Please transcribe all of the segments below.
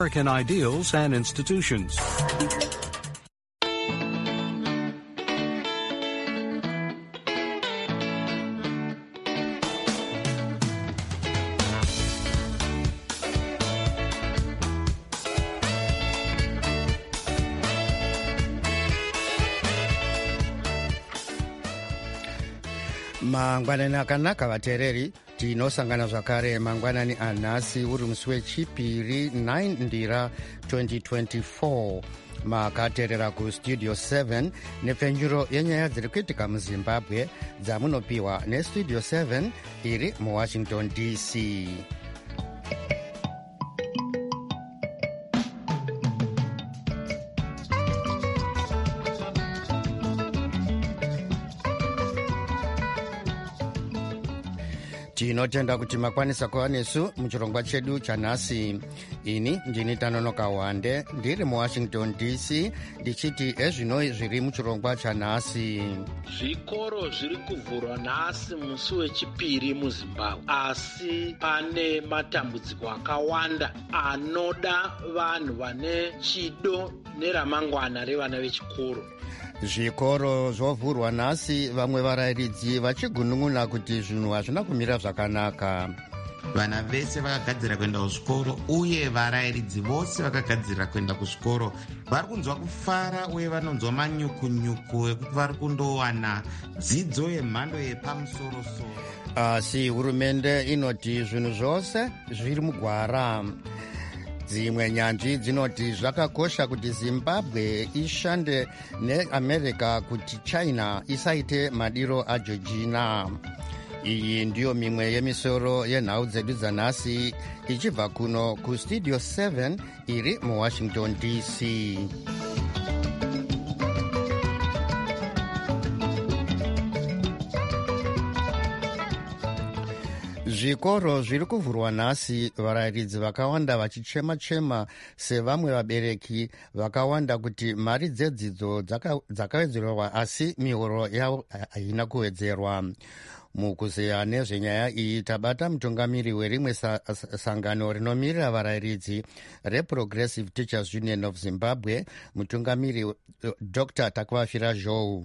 American ideals and institutions. Mangwanani akanaka vateereri, tinosangana zvakare mangwanani anhasi uri musi wechipiri 9 ndira 2024 makateerera kustudio 7 nepfenyuro yenyaya dziri kuitika muzimbabwe dzamunopiwa nestudio 7 iri muwashington dc. Tinotenda kuti makwanisa kuva nesu muchirongwa chedu chanhasi. Ini ndini Tanonoka Wande ndiri muwashington dc ndichiti ezvino zviri muchirongwa chanhasi. Zvikoro zviri kuvhurwa nhasi musi wechipiri muzimbabwe, asi pane matambudziko akawanda anoda vanhu vane chido neramangwana revana vechikoro. Zvikoro zvovhurwa nhasi, vamwe varayiridzi vachigunun'una kuti zvinhu hazvina kumira zvakanaka. Vana vese vakagadzira kuenda kuzvikoro uye varayiridzi vose vakagadzirira kuenda kuzvikoro vari kunzwa kufara uye vanonzwa manyukunyuku ekuti vari kundowana dzidzo yemhando yepamusorosoro. Asi hurumende inoti zvinhu zvose zviri mugwara. Dzimwe nyanzvi dzinoti zvakakosha kuti Zimbabwe ishande neAmerica kuti China isaite madiro aJochina. Iyi ndiyo mimwe yemisoro yenhau dzedu dzanhasi ichibva kuno kustudio 7 iri muwashington dc. Zvikoro zviri kuvhurwa nhasi, varayiridzi vakawanda vachichema-chema sevamwe vabereki vakawanda kuti mari dzedzidzo dzakawedzerwa asi mihoro yavo haina kuwedzerwa. Mukuzeya nezvenyaya iyi tabata mutungamiri werimwe sangano rinomirira varayiridzi reProgressive Teachers Union of Zimbabwe, mutungamiri Dr. Takvafira Zhou.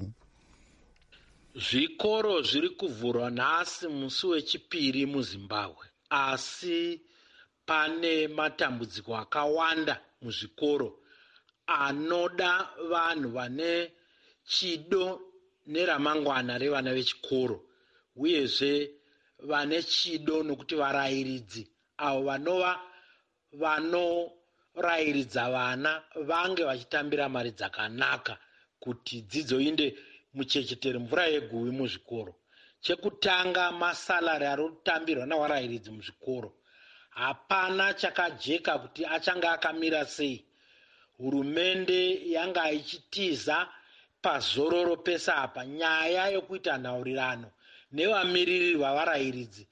Zvikoro zviri kuvhurwa nhasi musi wechipiri muzimbabwe, asi pane matambudziko akawanda muzvikoro anoda vanhu vane chido neramangwana revana vechikoro, uyezve vane chido nokuti varayiridzi avo vanorayiridza vana vange vachitambira mari dzakanaka kuti dzidzo inde muchechetere mvura yeguvi muzvikoro. Chekutanga, masalari ari kutambirwa navarayiridzi muzvikoro hapana chakajeka kuti achanga akamira sei. Hurumende yanga ichitiza pazororo pese apa nyaya yokuita nhaurirano nevamiriri vavarayiridzi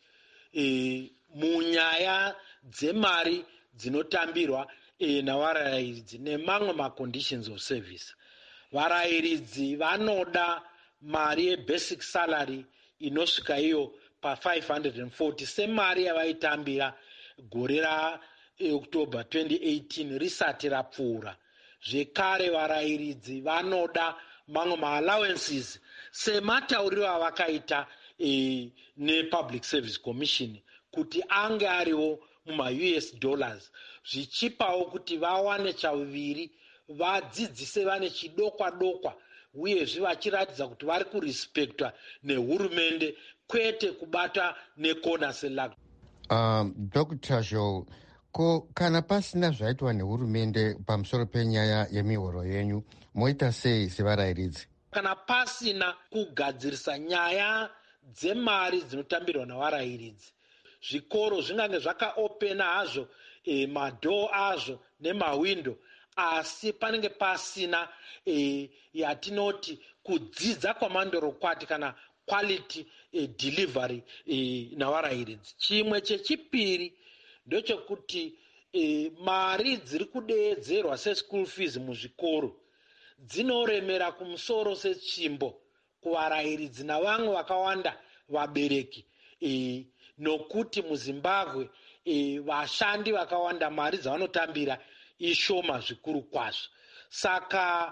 munyaya dzemari dzinotambirwa navarayiridzi nemamwe maconditions of service. Varayiridzi vanoda mari yebasic salary inosvika iyo pa540 semari yavaitambira gore raOctober 2018 risati rapfuura. Zvekare varayiridzi vanoda mamwe maallowances sematauriro avakaita nePublic Service Commission kuti ange ariwo mumaUS dollars, zvichipawo kuti vawane chaviviri vadzidzise vane chidokwa-dokwa uyezve vachiratidza kuti vari kurespektwa nehurumende kwete kubata nekona selaka. Dr. Zhou, kana pasina zvaitwa nehurumende pamusoro penyaya yemihoro yenyu, moita sei sevarayiridzi? Kana pasina kugadzirisa nyaya dzemari dzinotambirwa navarayiridzi, zvikoro zvingange zvakaopena hazvo madhoo azvo nemawindo, asi panenge pasina yatinoti kudzidza kwamandorokwati kana quality delivery navarayiridzi. Chimwe chechipiri ndechekuti mari dziri kudeedzerwa seschool fees muzvikoro dzinoremera kumusoro setsvimbo kuvarayiridzi navamwe vakawanda vabereki, nokuti muzimbabwe vashandi vakawanda mari dzavanotambira ishoma zvikuru kwazvo. Saka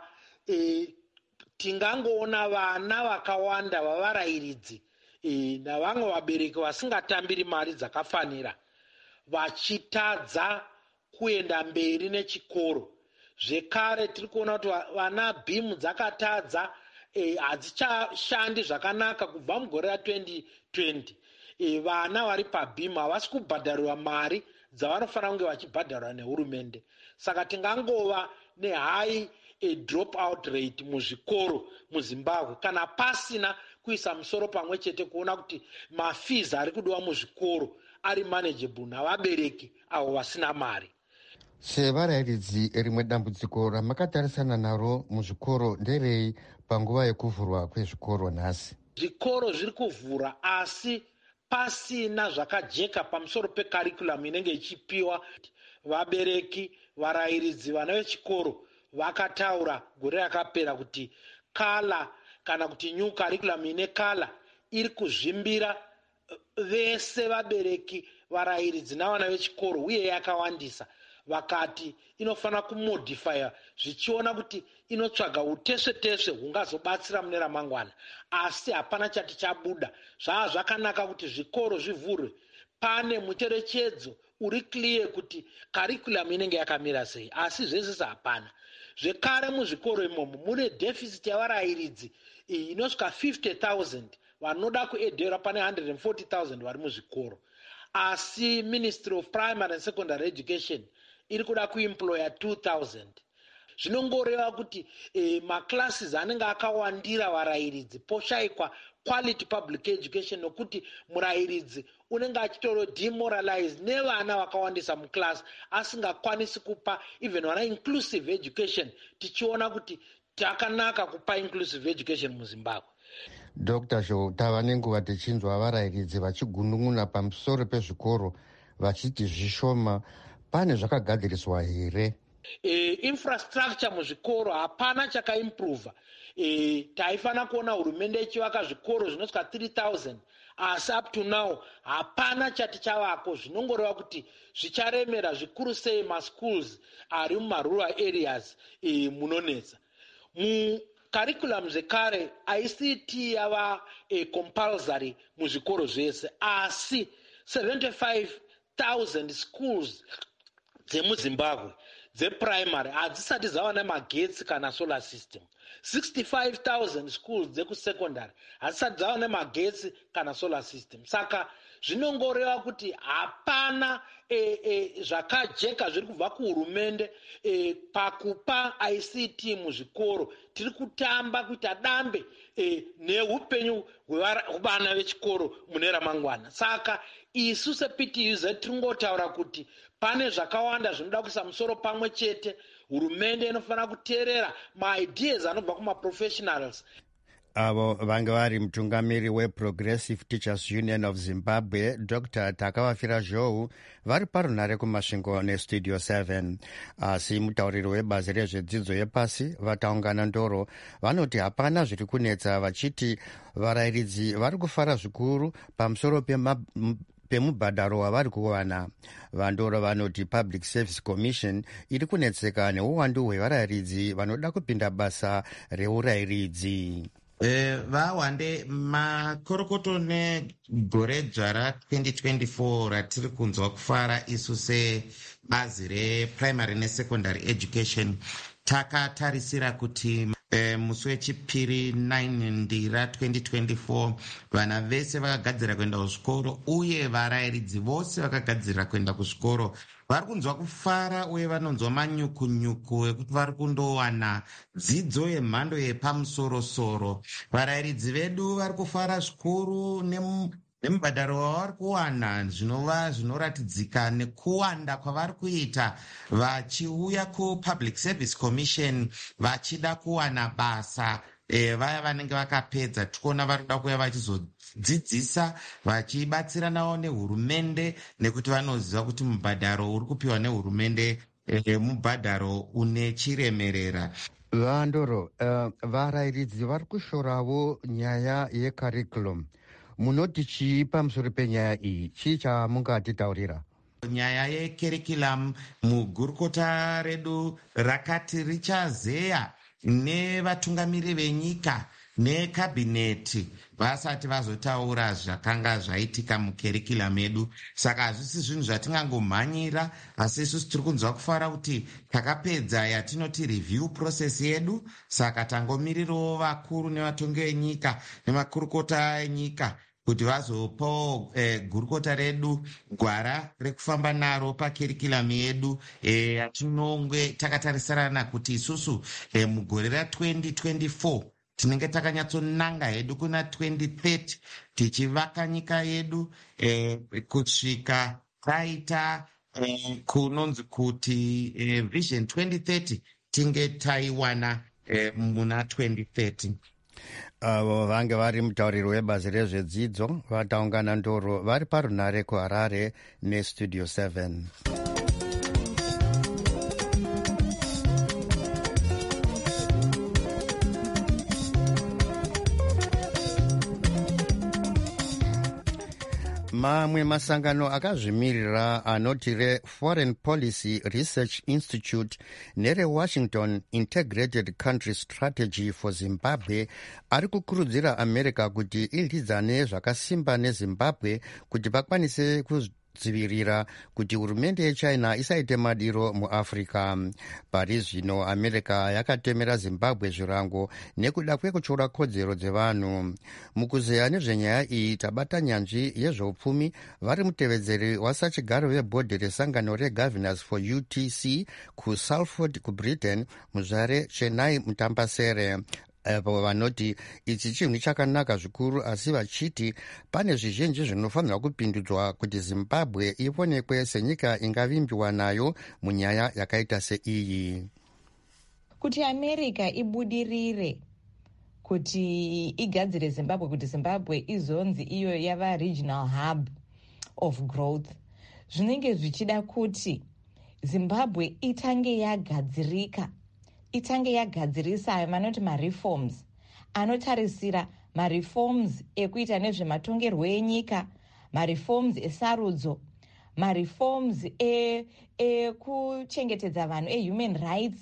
tingangoona vana vakawanda vavarayiridzi navamwe vabereki vasingatambiri mari dzakafanira vachitadza kuenda mberi nechikoro. Zvekare tiri kuona kuti vana bhimu dzakatadza hadzichashandi zvakanaka kubva mugore ra2020. Vana vari pabhimu havasi kubhadharirwa mari dzavanofanira kunge vachibhadharwa nehurumende. Saka tingangova nehigh drop out rate muzvikoro muZimbabwe kana pasina kuisa musoro pamwe chete kuona kuti mafees ari kudiwa muzvikoro ari manageable navabereki avo vasina mari. Sevarayiridzi, rimwe dambudziko ramakatarisana naro muzvikoro nderei panguva yekuvhurwa kwezvikoro nhasi? Zvikoro zviri kuvhura asi pasina zvakajeka pamusoro pekarikuramu inenge ichipiwa. Vabereki, varayiridzi, vana vechikoro vakataura gore rakapera kuti kala kana kuti new curriculum ine kala iri kuzvimbira vese vabereki, varayiridzi navana vechikoro uye yakawandisa. Vakati inofanira kumodifya zvichiona kuti inotsvaga utesve-tesve hungazobatsira mune ramangwana, asi hapana chati chabuda. Zvava zvakanaka kuti zvikoro zvivhurwe pane mucherechedzo uri clear kuti curriculum inenge yakamira sei, asi zvese hapana. Zvekare muzvikoro imomo mune deficit yavarayiridzi inosvika 50,000 vanoda kuedhera pane 140,000 vari muzvikoro, asi Ministry of Primary and Secondary Education iri kuda kuemploya 2,000. Zvinongoreva kuti maclasses anenge akawandira varayiridzi poshayikwa quality public education nokuti murayiridzi unenge achitoro demoralize nevana vakawandisa muclass asingakwanisi kupa even vana inclusive education. Tichiona kuti takanaka kupa inclusive education muZimbabwe. Dr. Zhou, tava nenguva tichinzwa varayiridzi vachigunun'una pamusoro pezvikoro vachiti zvishoma. Pane zvakagadziriswa here? Infrastructure muzvikoro hapana chakaimprova. Taifanira kuona hurumende ichivaka zvikoro zvinosvika 3,000 asi up to now hapana chati chavako. Zvinongoreva kuti zvicharemera zvikuru sei maschools ari mumarural areas munonetsa. Curriculum zvekare ICT yava compulsory muzvikoro zvese, asi 75,000 schools dzemuZimbabwe dzeprimary hadzisati dzava nemagetsi kana solar system. 65,000 schools dzekusecondary hadzisati dzava nemagetsi kana solar system. Saka zvinongoreva kuti hapana zvakajeka zviri kubva kuhurumende pakupa ICT muzvikoro. Tiri kutamba kuita dambe neupenyu hwevana vechikoro mune ramangwana. Saka isu sePTUZ tiringotaura kuti pane zvakawanda zvinoda kuisa musoro pamwe chete. Hurumende inofanira kuteerera maideas anobva kumaprofessionals. Avo vanga vari mutungamiri weProgressive Teachers Union of Zimbabwe, Dr. Takavafira Zhou, vari parunhare kumasvingo neStudio 7. Asi mutauriri webazi rezvedzidzo yepasi vataungana ndoro vanoti hapana zviri kunetsa, vachiti varayiridzi vari kufara zvikuru pamusoro pemubhadharo wavari kuwana. Vandoro vanoti Public Service Commission iri kunetseka neuwandu hwevarayiridzi vanoda kupinda basa reurayiridzi. Vawande makorokoto negore dzvara 2024 ratiri kunzwa kufara isu sebazi reprimary nesecondary education takatarisira kuti musi wechipiri 9 ndira 2024 vana vese vakagadzira kuenda kuzvikoro uye varayiridzi vose vakagadzira kuenda kuzvikoro vari kunzwa kufara uye vanonzwa manyukunyuku ekuti vari kundowana dzidzo yemhando yepamusorosoro. Varayiridzi vedu vari kufara zvikuru nemubhadharo wavari kuwana zvinova zvinoratidzika nekuwanda kwavari kuita vachiuya kuPublic Service Commission vachida kuwana basa. Vaya vanenge vakapedza tikuona vari kuda kuya vachizodzidzisa vachibatsiranawo nehurumende nekuti vanoziva kuti mubhadharo uri kupiwa nehurumende mubhadharo une chiremerera. Vandoro, varayiridzi vari kushorawo nyaya yecurriculum. Munoti chii pamusoro penyaya iyi? Chii chamungatitaurira? Nyaya yekerikiramu mugurukota redu rakati richazeya nevatungamiri venyika nekabhineti vasati vazotaura zvakanga zvaitika mukerikiramu yedu. Saka hazvisi zvinhu zvatingangomhanyira, asi isusu tiri kunzwa kufara kuti takapedza yatinoti review process yedu. Saka tangomirirawo vakuru nevatongi venyika nemakurukota enyika kuti vazopawo gurukota redu gwara rekufamba naro pakerikiramu yedu yatinonge takatarisirana kuti isusu mugore ra2024 tinenge takanyatsonanga hedu kuna 2030 tichivaka nyika yedu kusvika taita kunonzi kuti vision 2030 tinge taiwana muna 2030. Avo vange vari mutauriri webazi rezvedzidzo vataungana ndoro vari parunare kuHarare nestudio 7. Mamwe masangano akazvimirira anoti reForeign Policy Research Institute nereWashington Integrated Country Strategy for Zimbabwe ari kukurudzira America kuti ilwidzane zvakasimba neZimbabwe kuti vakwanise kudzivirira kuti hurumende yeChina isaite madiro muAfrica. Pari zvino America yakatemera Zimbabwe zvirango nekuda kwekutyora kodzero dzevanhu. Mukuzeya nezvenyaya iyi tabata nyanzvi yezveupfumi vari mutevedzeri wasachigaro vebhodhi resangano reGovernors for UTC kuSalford kuBritain muzvare Chennai Mutambasere. Avo vanoti ichi chinhu chakanaka zvikuru, asi vachiti pane zvizhinji zvinofanirwa kupindudzwa kuti Zimbabwe ionekwe senyika ingavimbiwa nayo munyaya yakaita seiyi. Kuti America ibudirire kuti igadzire Zimbabwe, kuti Zimbabwe izonzi iyo yava regional hub of growth, zvinenge zvichida kuti Zimbabwe itange yagadzirika, itange yagadzirisa manoti mareforms anotarisira mareforms ekuita nezvematongerwo enyika, mareforms esarudzo, mareforms ekuchengetedza vanhu ehuman rights,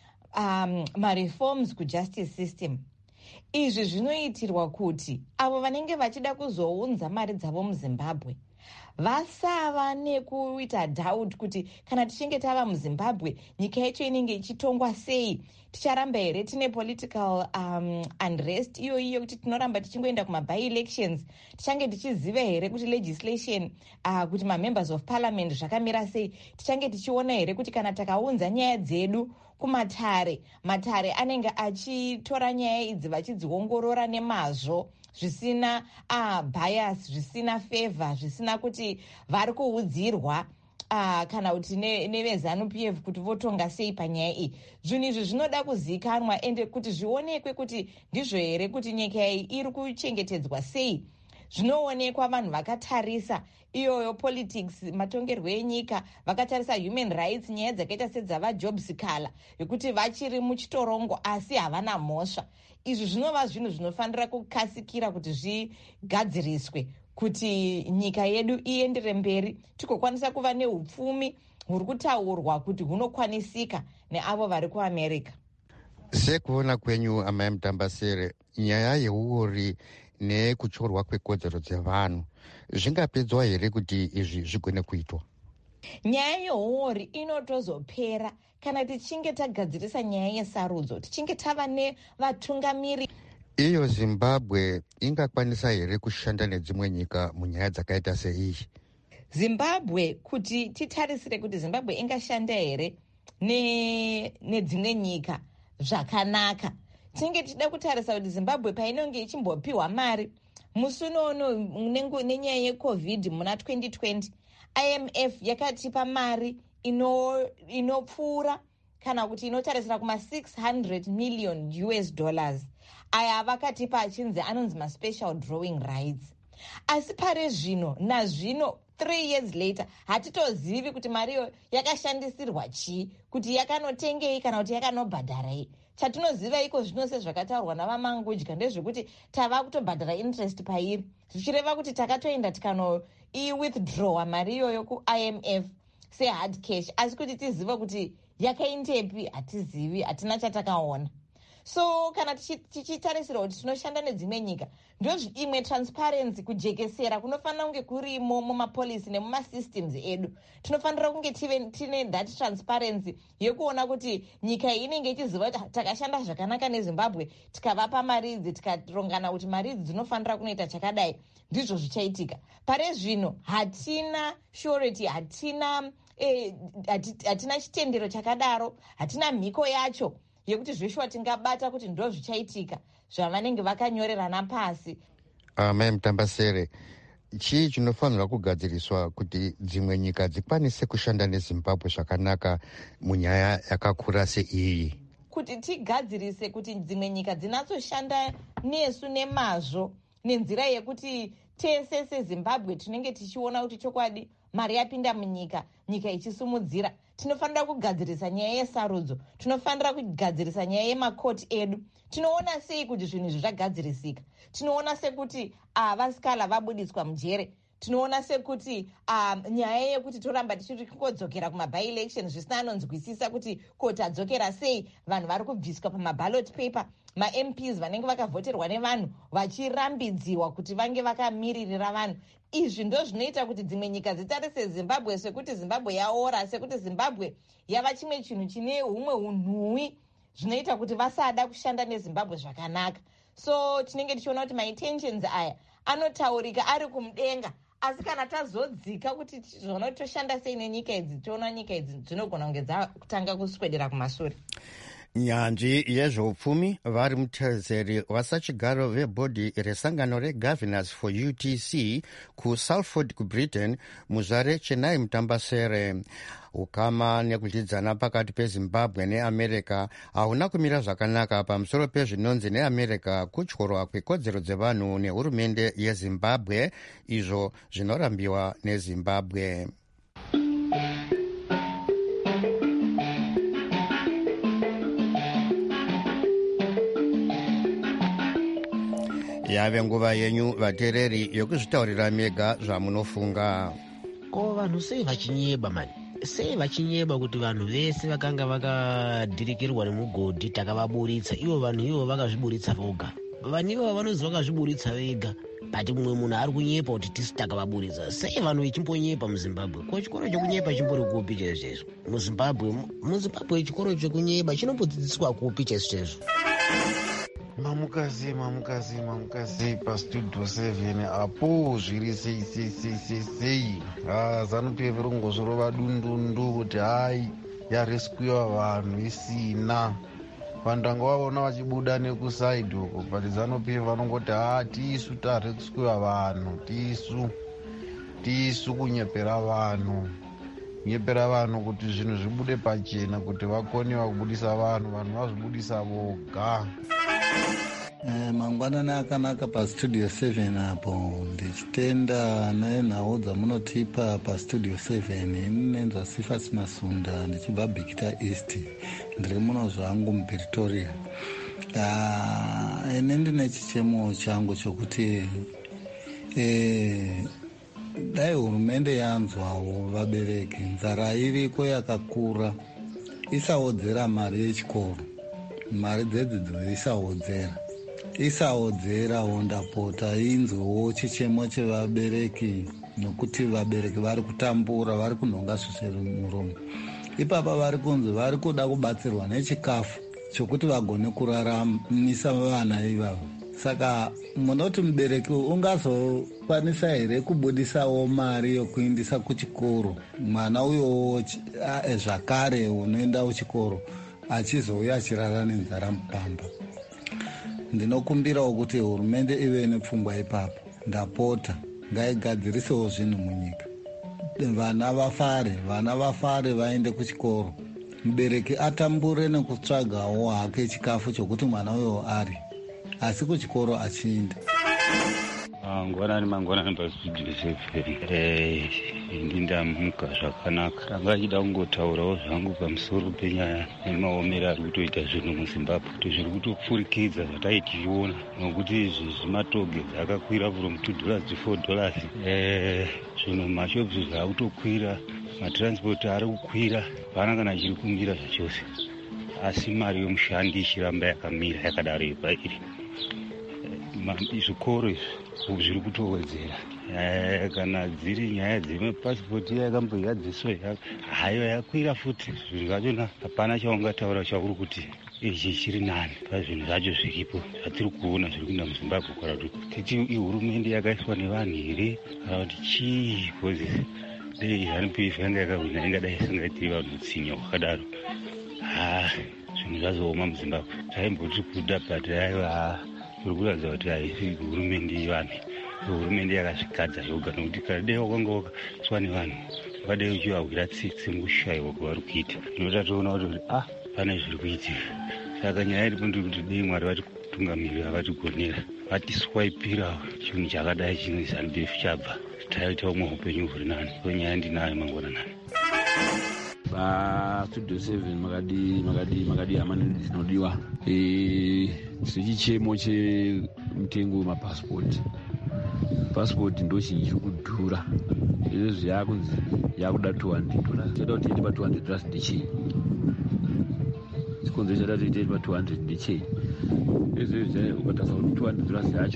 mareforms kujustice system. Izvi zvinoitirwa kuti avo vanenge vachida kuzounza mari dzavo muZimbabwe vasava nekuita doubt kuti kana tichinge tava muZimbabwe nyika yacho inenge ichitongwa sei, ticharamba here tine political unrest iyo kuti tinoramba tichingoenda kuma-by-elections, tichange tichiziva here kuti legislation kuti ma-members of parliament zvakamira sei, tichange tichiona here kuti kana takaunza nyaya dzedu kumatare, matare anenge achitora nyaya idzi vachidziongorora nemazvo zvisina bias, zvisina favor, zvisina kuti vari kuudzirwa kana kuti neveZANU-PF kuti votonga sei panyaya iyi. Zvinhu izvi zvinoda kuzikanwa ende kuti zvionekwe kuti ndizvo here kuti nyika iyi iri kuchengetedzwa sei. Zvinoonekwa vanhu vakatarisa iyoyo politics, matongerwo enyika, vakatarisa human rights, nyaya dzakaita sedzava Job Sikala yekuti vachiri muchitorongo asi havana mhosva. Izvi zvinova zvinhu zvinofanira kukasikira kuti zvigadziriswe kuti nyika yedu iendere mberi, tikokwanisa kuva neupfumi huri kutaurwa kuti hunokwanisika neavo vari kuAmerica. Sekuona kwenyu amai Mutambasere, nyaya yeuri nekutyorwa kwekodzero dzevanhu zvingapedzwa here kuti izvi zvigone kuitwa? Nyaya yehuori inotozopera kana tichinge tagadzirisa nyaya yesarudzo, tichinge tava nevatungamiri. Iyo Zimbabwe ingakwanisa here kushanda nedzimwe nyika munyaya dzakaita seiyi? Zimbabwe, kuti titarisire kuti Zimbabwe ingashanda here nedzimwe nyika zvakanaka, tinenge tichida kutarisa kuti Zimbabwe painenge ichimbopiwa mari musi unono nenyaya yeCovid muna 2020, IMF yakatipa mari inopfuura kana kuti inotarisira kuma$600 million aya vakatipa achinzi anonzi ma-special drawing rights. Asi pare zvino nazvino 3 years later hatitozivi kuti mariyo yakashandisirwa chii, kuti yakanotengei kana kuti yakanobhadharai. chatinoziva iko zvino sezvakataurwa navamangudya ndezvekuti tava kutobhadhara interest pairi, zvichireva kuti takatoenda tikano-withdrawa mari iyoyo kuIMF sehard cash, asi kuti tizive kuti yakaindepi hatizivi, hatina chatakaona. So kana tichitarisira kuti tinoshanda nedzimwe nyika, imwe transparency, kujekesera kunofanira kunge kurimo mumapolisi nemumasystems edu. Tinofanira kunge tine that transparency yekuona kuti nyika iyi inenge ichiziva kuti takashanda zvakanaka neZimbabwe, tikavapa mari idzi, tikarongana kuti mari idzi dzinofanira kunoita chakadai, ndizvo zvichaitika. Pare zvino hatina surety, hatina chitendero chakadaro, hatina mhiko yacho yekuti zveshuwa tingabata kuti ndo zvichaitika zvavanenge vakanyorerana pasi. Mai Mutambasere, chii chinofanirwa kugadziriswa kuti dzimwe nyika dzikwanise kushanda neZimbabwe zvakanaka munyaya yakakura seiyi? Kuti tigadzirise kuti dzimwe nyika dzinatsoshanda nesu nemazvo, nenzira yekuti tese seZimbabwe tinenge tichiona kuti chokwadi mari yapinda munyika, nyika ichisumudzira. Tinofanira kugadzirisa nyaya yesarudzo, tinofanira kugadzirisa nyaya yemakoti edu. Tinoona sei kuti zvinhu izvi zvagadzirisika? Tinoona sekuti vasikala vabudiswa mujere. Tinoona sekuti nyaya yekuti toramba tichiri kungodzokera kuma-by-election zvisina anonzwisisa kuti koti adzokera sei, vanhu vari kubviswa pama-ballot paper, ma-MPs vanenge vakavhoterwa nevanhu vachirambidziwa kuti vange vakamiririra vanhu. Izvi ndo zvinoita kuti dzimwe nyika dzitarise Zimbabwe sekuti Zimbabwe yaora, sekuti Zimbabwe yava chimwe chinhu chine humwe unhuwi, zvinoita kuti vasada kushanda neZimbabwe zvakanaka. So tinenge tichiona kuti ma-intentions aya anotaurika ari kumudenga, asi kana tazodzika kuti zvona toshanda sei nenyika idzi, toona nyika idzi dzinogona kunge dzakutanga kuswedera kumashure. Nyanzvi yezveupfumi vari mutezeri wasachigaro vebhodhi resangano regovernors for UTC kuSalford kuBritain, muzvare Chenai Mutambasere. Ukama nekudyidzana pakati peZimbabwe neAmerica hauna kumira zvakanaka pamusoro pezvinonzi neAmerica kutyorwa kwekodzero dzevanhu nehurumende yeZimbabwe, izvo zvinorambiwa neZimbabwe. Yave nguva yenyu vateereri yokuzvitaurira mega zvamunofunga. Ko vanhu sei vachinyeba mani? Sei vachinyeba kuti vanhu vese vakanga vakadhirikirwa nemugodhi takavaburitsa, ivo vanhu ivo vakazviburitsa voga. Vanhu ivo vanozi vakazviburitsa vega, bati mumwe munhu ari kunyepa kuti tisi takavaburitsa. Sei vanhu ichimbonyepa muZimbabwe? Ko chikoro chokunyepa chimbori kupi chaizvozvo muZimbabwe chikoro chokunyepa chinombodzidziswa kupi chaizvozvo? Mamukazi pastudio 7 apo zviri sei ZANU-PF rongozvorova dundundu kuti hai yaresquiwa vanhu isina. Vanhu tanga vaona vachibuda nekusaidi uko, but ZANU-PF vanongoti tisu taresquiwa vanhu, tisu kunyepera vanhu kuti zvinhu zvibude pachena, kuti vakoniwa kubudisa vanhu vazvibudisa voga. Mangwanani akanaka pastudio 7 apo, ndichitenda nenhau dzamunotipa pastudio 7. Inenza Sifas Masunda ndichibva Bikita East, ndiri muno zvangu muPretoria. Ine ndine chichemo changu chokuti dai hurumende yanzwawo vabereki, nzara iriko yakakura, isawodzera mari yechikoro, mari dzedzidzo isawodzera ndapota inzwewo chichemo chevabereki, nokuti vabereki vari kutambura, vari kunhonga svisere muromo. Ipapa vari kunzi vari kuda kubatsirwa nechikafu chokuti vagone kuraramisa vana ivavo. Saka munoti mubereki ungazokwanisa here kubudisawo mari yokuindisa kuchikoro mwana uyowo zvakare unoenda kuchikoro achizouya achirara nenzara mupamba? Ndinokumbirawo kuti hurumende ive nepfungwa ipapo, ndapota ngaigadzirisewo zvinhu munyika, vana vafare vaende kuchikoro, mubereki atambure nekutsvagawo hake chikafu chokuti mwana uyo ari, asi kuchikoro achienda. mangwanani pastudio 7 ndindamuka zvakanaka. Tanga achida kungotaurawo zvangu pamusoro penyaya nemaomero ari kutoita zvinhu muzimbabwe, kuti zviri kutopfurikidza zvataitiona, nokuti izvi zvimatogedzi akakwira from $2 to $4. Zvinhu mashopusi zvaakutokwira, matransport ari kukwira, hapana kana chiri kumira zvachose, asi mari yomushandi ichiramba yakamira yakadaro yepairi. Zvikoro izvi zviri kutowedzera. Kana dziri nyaya dzemapasipoti yakamboyadziswa hayo yakwira futi. Zvinhu zvachona hapana chaungataura chauri kuti ichi chiri nani pazvinhu zvacho zviripo zvatiri kuona zviri kuenda muzimbabwe, kura kuti titi ihurumende yakaiswa nevanhu here kana kuti chii? Because dei ZANU-PF yanga yakahwina ingadai isingaitiri vanhu utsinya hwakadaro. Zvinhu zvazooma muzimbabwe. Taimboti kuda but aiwa tiri kuratidza kuti haisi hurumende yevanhu, hurumende yakazvikadza yoga, nokuti kana dei wakanga wakaiswa nevanhu wakadai uchivahwira tsitsi mukushayiwa kwavari kuita, tinota toona kuti pane zviri kuitika. Saka nyaya iripo ndiri kuti dei Mwari vatitungamirira, vatigonera, vatiswaipirawo chinhu chakadai chine ZANU-PF chabva, taita umwe upenyu huri nani. So nyaya ndinayo mangwanani. Studio 7 makadi amani dzinodiwa sechichemo chemutengo wemapasipoti. Pasipoti ndo chinhu chiri kudhura, izvezvi yakunzi yakuda $200. Toda kuti tiende pa$200 ndechei? Chikonzo chada kuti tiende pa$200 ndechei? Izvezvi ukatarisa kuti $200 yacho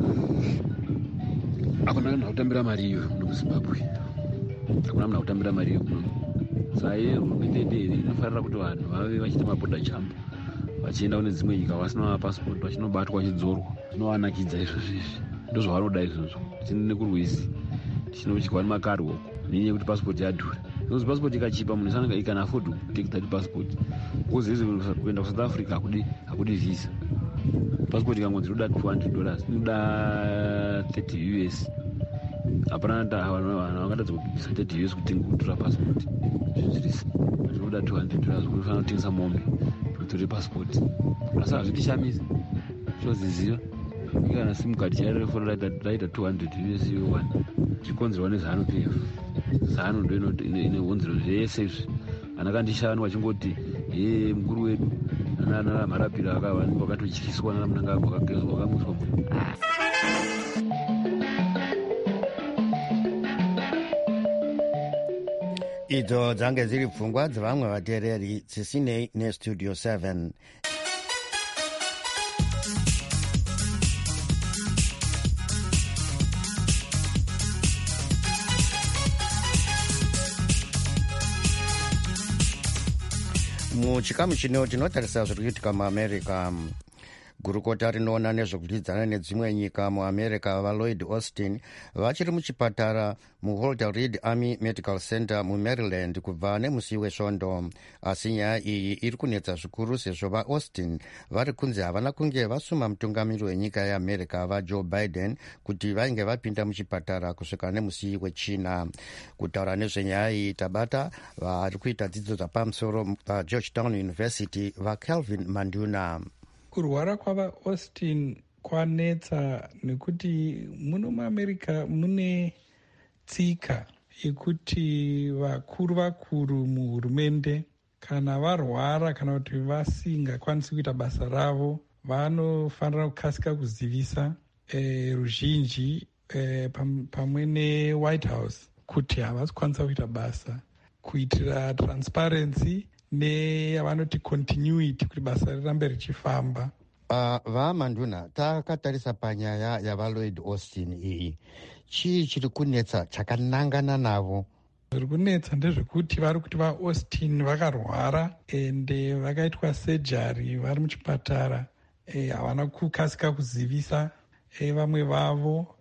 hakuna munhu akutambira mari iyo muno muzimbabwe, hakuna munhu akutambira mari iyo muno. Saye hurumende inofanira kuti vanhu vave vachiita maboda jambo, vachienda kune dzimwe nyika vasina mapasipoti, vachinobatwa vachidzorwa. Zvinowanakidza izvozvi, ndozvavanoda izvozvo. Tichine kurwisi tichinotyiwa nemakarwo nenyaya yekuti pasipoti yadhura. Nokuti pasipoti ikachipa munhu sananga ikana afford kutake that passport. Uzezi kuenda kuSouth Africa hakudi visa. Pasipoti ikangonzi inoda $200, inoda $30. Hapana vanhu vangatadza kubvisa $30 kutora pasipoti. Zvinoda $200 kufanira kutengesa mombe kutore pasipoti. Asi hazvitishamisi, zvoziziva kana sim card chairefona raita $200 yowana, zvikonzerwa neZANU-PF. ZANU ndo ine honzero zvese izvi. Anakandishanu vachingoti mukuru wedu nana marapiro vakatotyiswa nana munangagwa wakamuswa. Idzo dzange dziri pfungwa dzevamwe vateereri dzisinei neStudio 7. Muchikamu chino tinotarisa zviri kuitika muAmerica. Gurukota rinoona nezvekudyidzana nedzimwe nyika muAmerica vaLloyd Austin vachiri muchipatara muWalter Reed Army Medical Center muMaryland kubva nemusi wesvondo. Asi nyaya iyi iri kunetsa zvikuru sezvo vaAustin vari kunzi havana kunge vasuma mutungamiri wenyika yeAmerica vaJoe Biden kuti vainge vapinda muchipatara kusvika nemusi wechina. Kutaura nezvenyaya iyi tabata vari kuita dzidzo dzapamusoro paGeorgetown University vaCalvin Manduna. Kurwara kwavaAustin kwanetsa nekuti muno muAmerica mune tsika yekuti vakuru muhurumende kana varwara kana kuti vasingakwanisi kuita basa ravo vanofanira kukasika kuzivisa ruzhinji pamwe neWhite House kuti havasi kukwanisa kuita basa, kuitira transparency neyavanoti continuity, kuti basa rirambe richifamba. Vaamanduna, takatarisa panyaya yavaLloyd Austin iyi, chii chiri kunetsa chakanangana navo? Zviri kunetsa ndezvekuti vari kuti vaAustin vakarwara ende vakaitwa surgery vari muchipatara, havana kukasika kuzivisa vamwe vavo,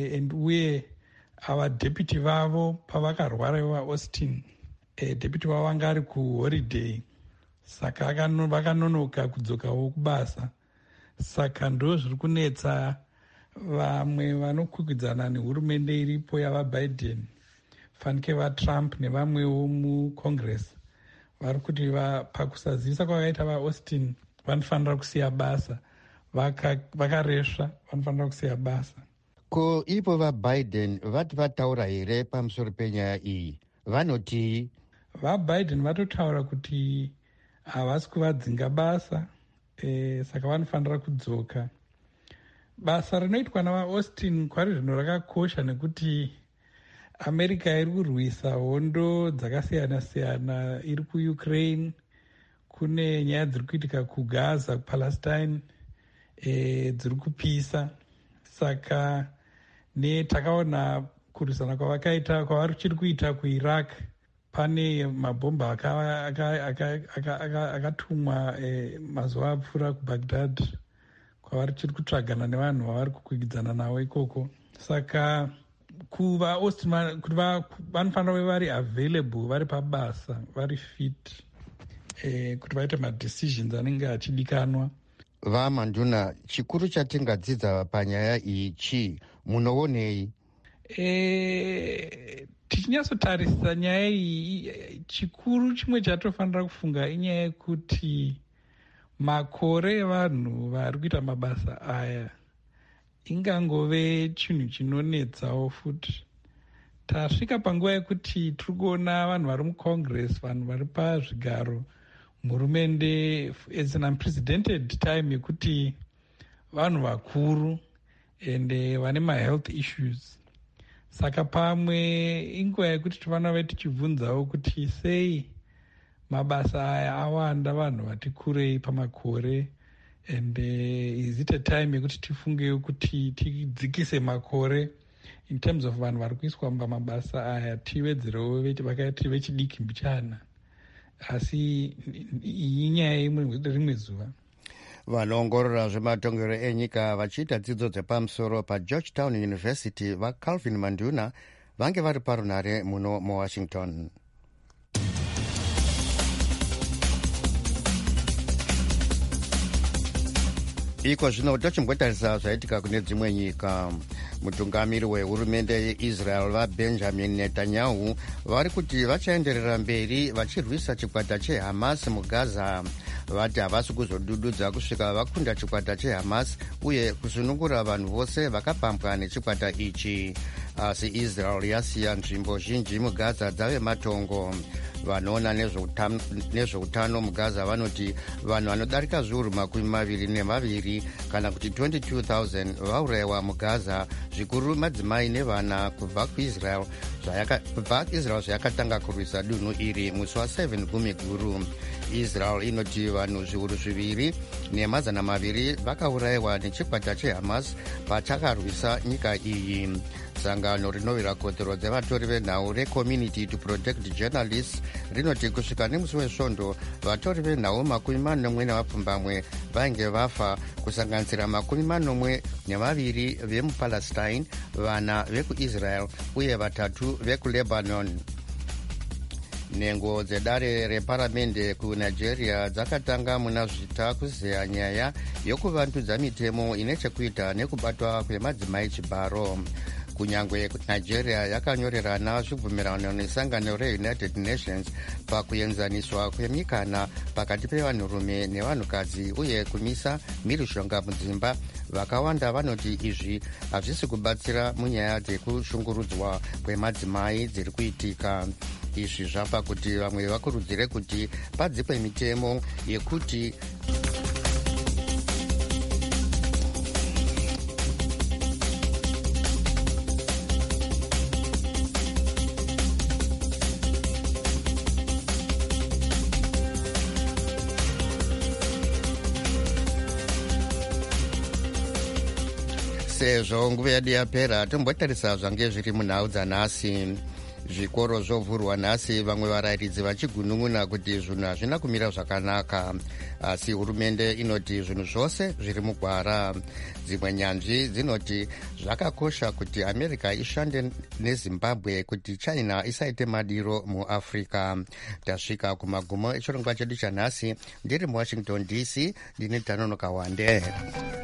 uye ava deputy vavo pavakarwara vaAustin, deputy wavo vanga ari kuholiday, saka vakanonoka kudzokawo kubasa. Saka ndo zviri kunetsa vamwe vanokwikwidzana nehurumende iripo yavaBiden, fanike vaTrump nevamwewo muCongress, vari kuti pakusazivisa kwakaita vaAustin vanofanira kusiya basa, vakaresva vanofanira kusiya basa. ko ipo vaBiden vati vataura here pamusoro penyaya iyi? Vanoti vaBiden vatotaura kuti havasi kuvadzinga basa, saka vanofanira kudzoka. Basa rinoitwa navaAustin kwari zvino rakakosha nekuti America iri kurwisa hondo dzakasiyana-siyana, iri kuUkraine, kune nyaya dziri kuitika kuGaza, kuPalestine, dziri kupisa. Saka takaona kurwisana kwavari chiri kuita kuIraq, pane mabhomba akatumwa mazuva apfuura kuBaghdad, kwavari chiri kutsvagana nevanhu vavari kukwikwidzana navo ikoko. Saka kuvaAustin kuti vanofanira kuva vari available, vari pabasa, vari fit kuti vaite madecisions anenge achidikanwa. vaManduna, chikuru chatingadzidza panyaya iyi chii? Munoonei? Tichinyatsotarisa nyaya iyi, chikuru chimwe chatofanira kufunga inyaya yekuti makore evanhu vari kuita mabasa aya ingangove chinhu chinonetsawo futi. Tasvika panguva yekuti tiri kuona vanhu vari muCongress, vanhu vari pazvigaro muhurumende, as an unprecedented time yekuti vanhu vakuru ende vane mahealth issues. Saka pamwe inguva yekuti tofanira kuve tichibvunzawo kuti sei mabasa aya awanda vanhu vati kurei pamakore, and is it a time yekuti tifungewo kuti tidzikise makore in terms of vanhu vari kuiswa pamabasa aya, tiwedzerewo vakaiti vechidiki mbichana. Asi inyaya imwe rimwe zuva. Vanoongorora zvematongero enyika vachiita dzidzo dzepamusoro paGeorgetown University, vaCalvin Manduna vange vari parunare muno muWashington. Iko zvino tochimbotarisa zvaitika kune dzimwe nyika. Mutungamiri wehurumende yeIsrael vaBenjamin Netanyahu vari kuti vachaenderera mberi vachirwisa chikwata cheHamas muGaza. Vati havasi kuzodududza kusvika vakunda chikwata cheHamas uye kusunungura vanhu vose vakapambwa nechikwata ichi. Asi Israel yasiya nzvimbo zhinji muGaza dzave matongo. Vanoona nezveutano muGaza vanoti vanhu vanodarika zviuru 22 kana kuti 22,000 vaurayiwa muGaza, zvikuru madzimai nevana kubva Israel zvayakatanga kurwisa dunhu iri musi wa7 Gumiguru. Israel inoti vanhu zviuru 2 nemazana 200 vakaurayiwa nechikwata cheHamas pachakarwisa nyika iyi. Sangano rinovira kodzero dzevatori venhau reCommunity to Protect Journalists rinoti kusvika nemusi wesvondo vatori venhau 42 vainge vafa, kusanganisira 42 vemuPalestine, vana vekuIsrael uye 3 vekuLebanon. Nhengo dzedare reparamende kuNigeria dzakatanga muna zvita kuzeya nyaya yokuvandudza mitemo ine chekuita nekubatwa kwemadzimai chibaro. Kunyangwe Nigeria yakanyorerana zvibvumirano nesangano reUnited Nations pakuenzaniswa kwemikana pakati pevanhurume nevanhukadzi uye kumisa mhirizhonga mudzimba, vakawanda vanoti izvi hazvisi kubatsira munyaya dzekushungurudzwa kwemadzimai dziri kuitika. Izvi zvapa kuti vamwe vakurudzire kuti padzikwe mitemo yekuti sezvo nguva yedu yapera tombotarisa zvange zviri munhau dzanhasi. Zvikoro zvovhurwa nhasi, vamwe varairidzi vachigunun'una kuti zvinhu hazvina kumira zvakanaka, asi hurumende inoti zvinhu zvose zviri mugwara. Dzimwe nyanzvi dzinoti zvakakosha kuti America ishande neZimbabwe kuti China isaite madiro muAfrica. Tasvika kumagumo echirongwa chedu chanhasi. Ndiri muWashington DC, ndine Tanonoka Wande.